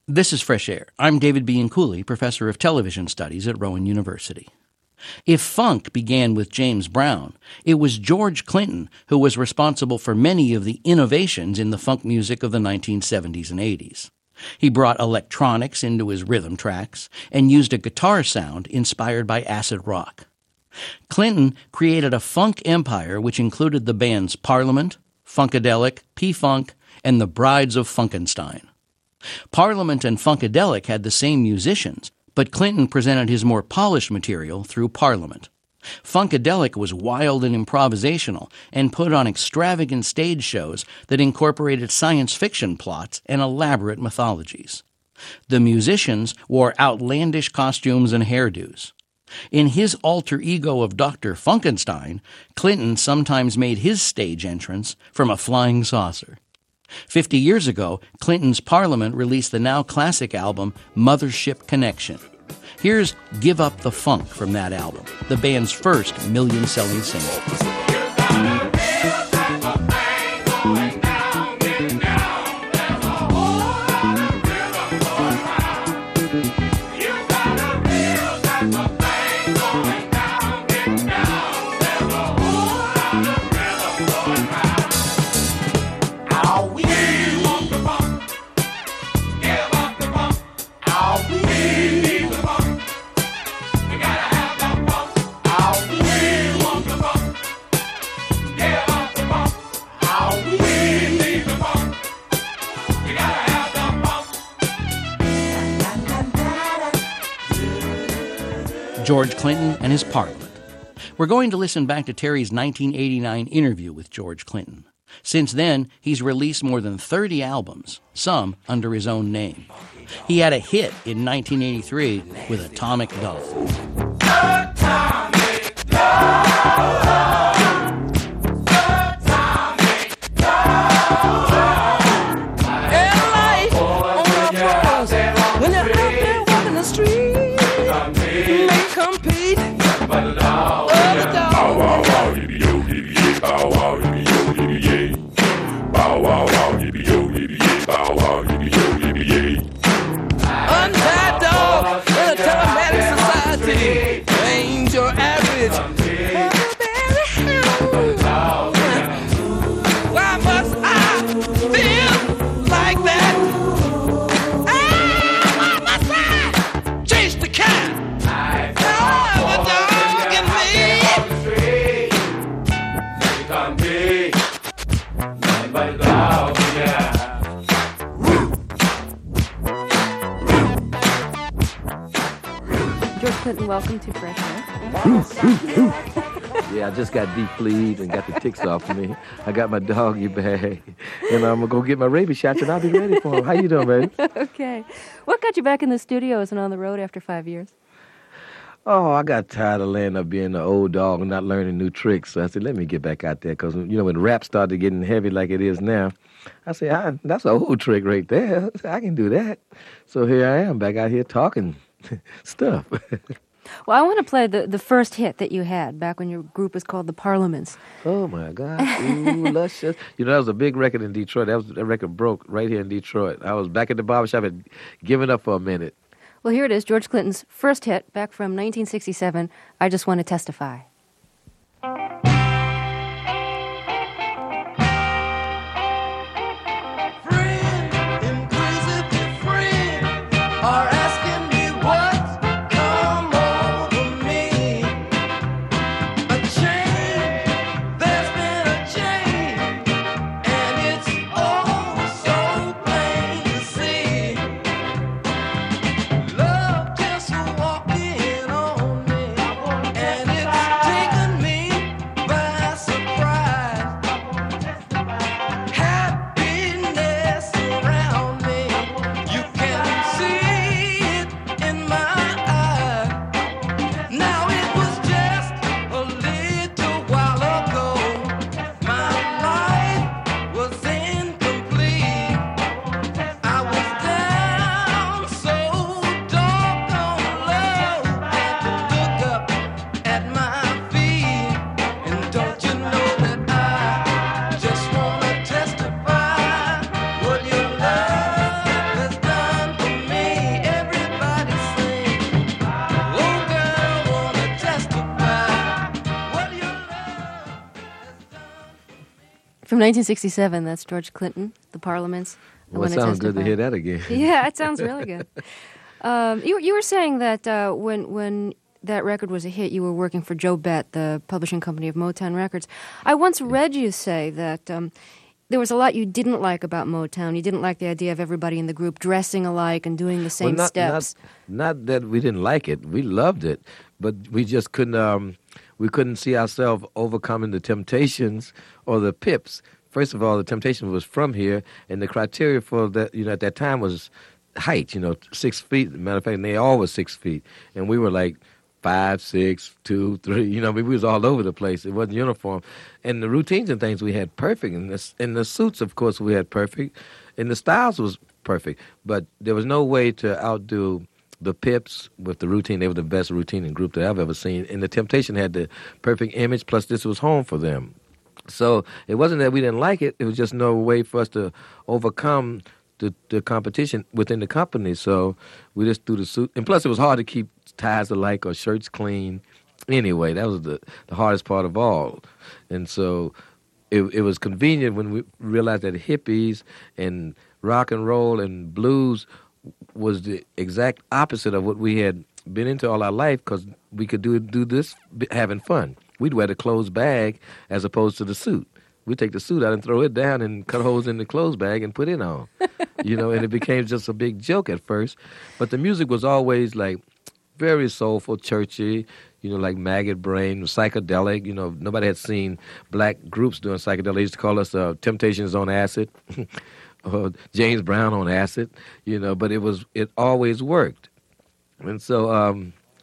This is Fresh Air. I'm David Bianculli, professor of television studies at Rowan University. If funk began with James Brown, it was George Clinton who was responsible for many of the innovations in the funk music of the 1970s and 80s. He brought electronics into his rhythm tracks and used a guitar sound inspired by acid rock. Clinton created a funk empire which included the bands Parliament, Funkadelic, P-Funk, and the Brides of Funkenstein. Parliament and Funkadelic had the same musicians, but Clinton presented his more polished material through Parliament. Funkadelic was wild and improvisational and put on extravagant stage shows that incorporated science fiction plots and elaborate mythologies. The musicians wore outlandish costumes and hairdos. In his alter ego of Dr. Funkenstein, Clinton sometimes made his stage entrance from a flying saucer. 50 years ago, Clinton's Parliament released the now classic album Mothership Connection. Here's Give Up the Funk from that album, the band's first million-selling single. George Clinton and his Parliament. We're going to listen back to Terry's 1989 interview with George Clinton. Since then, he's released more than 30 albums, some under his own name. He had a hit in 1983 with Atomic Dove. Atomic Dove. Clinton, welcome to Fresh Air. Yeah, I just got defleed and got the ticks off of me. I got my doggy bag, and I'm going to go get my rabies shots, and I'll be ready for him. How you doing, baby? Okay. What got you back in the studios and on the road after 5 years? Oh, I got tired of laying up being an old dog and not learning new tricks. So I said, let me get back out there, because, you know, when rap started getting heavy like it is now, I said, that's an old trick right there. I can do that. So here I am, back out here talking stuff. Well, I want to play the first hit that you had back when your group was called the Parliaments. Oh, my God. Ooh, luscious. You know, that was a big record in Detroit. That record broke right here in Detroit. I was back at the barbershop and giving up for a minute. Well, here it is, George Clinton's first hit back from 1967, I Just Want to Testify. Just from 1967. That's George Clinton, The Parliaments. Well, it sounds good to hear that again. Yeah, it sounds really good. You were saying that when that record was a hit, you were working for Joe Bett, the publishing company of Motown Records. I once read you say that there was a lot you didn't like about Motown. You didn't like the idea of everybody in the group dressing alike and doing the same steps. Not that we didn't like it. We loved it, but we just couldn't. We couldn't see ourselves overcoming the Temptations or the Pips. First of all, the Temptations was from here, and the criteria for that, at that time was height. 6 feet. Matter of fact, they all was 6 feet, and we were like 5, 6, 2, 3. We was all over the place. It wasn't uniform, and the routines and things we had perfect, and the suits, of course, we had perfect, and the styles was perfect. But there was no way to outdo the Pips with the routine. They were the best routine group that I've ever seen. And the Temptation had the perfect image, plus this was home for them. So it wasn't that we didn't like it. It was just no way for us to overcome the competition within the company. So we just threw the suit. And plus it was hard to keep ties alike or shirts clean. Anyway, that was the hardest part of all. And so it was convenient when we realized that hippies and rock and roll and blues was the exact opposite of what we had been into all our life, because we could do this having fun. We'd wear the clothes bag as opposed to the suit. We'd take the suit out and throw it down and cut holes in the clothes bag and put it on. And it became just a big joke at first. But the music was always like very soulful, churchy, like Maggot Brain, psychedelic. Nobody had seen black groups doing psychedelic. They used to call us Temptations on Acid. James Brown on acid, but it always worked. And so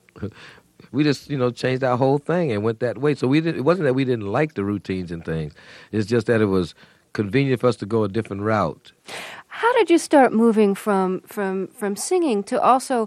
we just, changed our whole thing and went that way. So it wasn't that we didn't like the routines and things. It's just that it was convenient for us to go a different route. How did you start moving from singing to also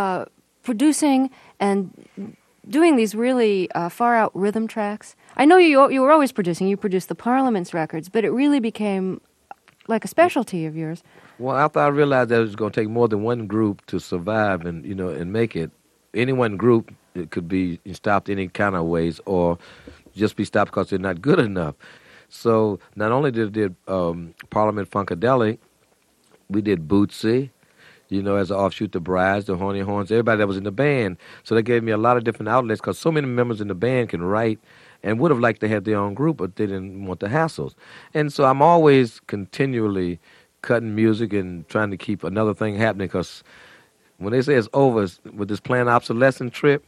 producing and doing these really far-out rhythm tracks? I know you were always producing. You produced the Parliaments records, but it really became like a specialty of yours. Well, after I realized that it was going to take more than one group to survive and and make it, any one group, it could be stopped any kind of ways or just be stopped because they're not good enough. So not only did Parliament Funkadelic, we did Bootsy, as an offshoot, the Brides, the Horny Horns, everybody that was in the band. So that gave me a lot of different outlets, because so many members in the band can write and would have liked to have their own group, but they didn't want the hassles. And so I'm always continually cutting music and trying to keep another thing happening, because when they say it's over with this planned obsolescence trip,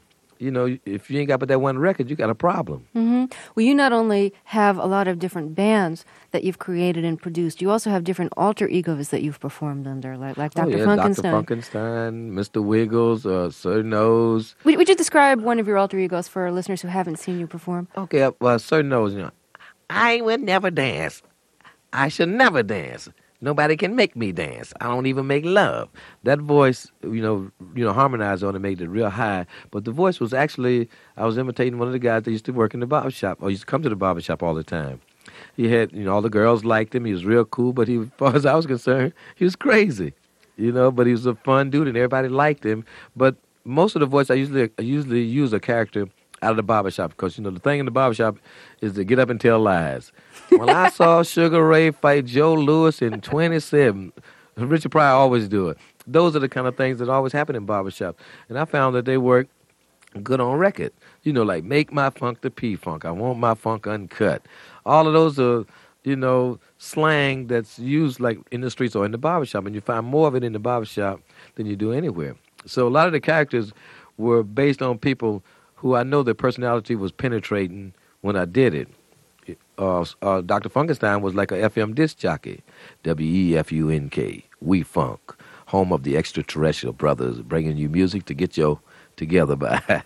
if you ain't got but that one record, you got a problem. Mm-hmm. Well, you not only have a lot of different bands that you've created and produced, you also have different alter egos that you've performed under, like Dr. Funkenstein. Dr. Funkenstein, Mr. Wiggles, Sir Nose. Would you describe one of your alter egos for our listeners who haven't seen you perform? Okay, well, Sir Nose, I will never dance. I should never dance. Nobody can make me dance. I don't even make love. That voice, harmonized on it, made it real high. But the voice was actually, I was imitating one of the guys that used to work in the barber shop, or used to come to the barber shop all the time. He had, all the girls liked him. He was real cool, but as far as I was concerned, he was crazy. But he was a fun dude, and everybody liked him. But most of the voice, I usually use a character out of the barbershop, because, the thing in the barbershop is to get up and tell lies. When I saw Sugar Ray fight Joe Louis in 27, Richard Pryor always do it. Those are the kind of things that always happen in barbershop. And I found that they work good on record. Like Make My Funk the P-Funk. I Want My Funk Uncut. All of those are, slang that's used like in the streets or in the barbershop. And you find more of it in the barbershop than you do anywhere. So a lot of the characters were based on people who I know their personality was penetrating when I did it. Dr. Funkenstein was like a FM disc jockey. WEFUNK, We Funk, home of the extraterrestrial brothers, bringing you music to get you together by.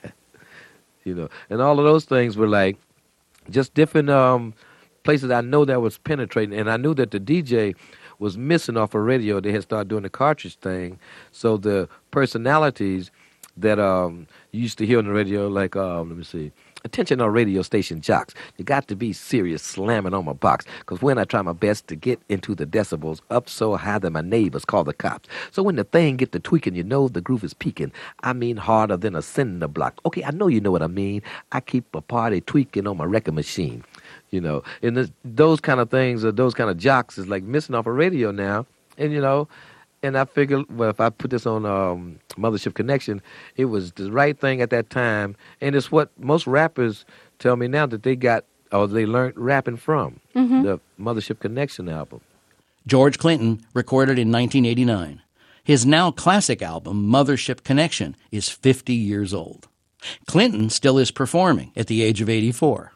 And all of those things were like just different places I know that was penetrating. And I knew that the DJ was missing off of radio. They had started doing the cartridge thing. So the personalities that you used to hear on the radio, like, attention on radio station jocks. You got to be serious slamming on my box, because when I try my best to get into the decibels up so high that my neighbors call the cops. So when the thing get to tweaking, the groove is peaking. I mean harder than a cinder block. Okay, I know you know what I mean. I keep a party tweaking on my record machine. you know. And those kind of things, or those kind of jocks, is like missing off a radio now. And, you know, and I figured, well, if I put this on Mothership Connection, it was the right thing at that time. And it's what most rappers tell me now that they got, or they learned rapping from, the Mothership Connection album. George Clinton recorded in 1989. His now classic album, Mothership Connection, is 50 years old. Clinton still is performing at the age of 84.